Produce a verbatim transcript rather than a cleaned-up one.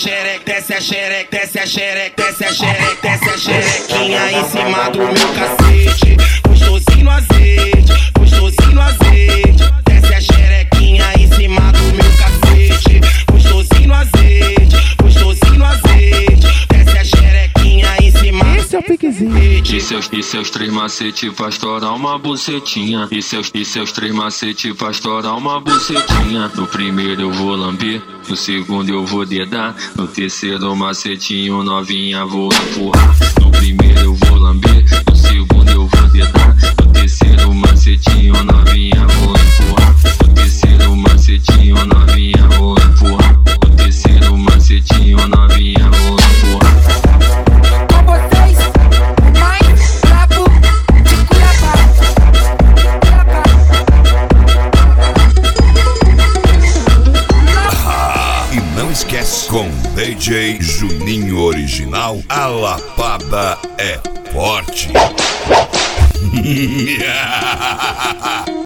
xereca, desce a xereca, desce a xereca, desce a xereca, desce a xerequinha em cima do meu cacete. Gostosinho no azeite, gostosinho no azeite. Desce a xerequinha em cima do meu cacete. Gostosinho no azeite, gostosinho no azeite. Desce a xerequinha em cima. Esse é o piquezinho. E seus, e seus três macete pra estourar uma bucetinha. E seus, e seus três macete pra estourar uma bucetinha. No primeiro eu vou lamber, no segundo eu vou dedar, no terceiro macetinho novinha vou empurrar. No primeiro eu vou lamber, no segundo eu vou dedar, no terceiro macetinho novinha vou empurrar. No terceiro macetinho novinha vou empurrar. No terceiro macetinho novinha vou empurrar. Com vocês, o mais brabo de Cuiabá. Ah, e não esquece, com D J Juninho Original, a lapada é forte.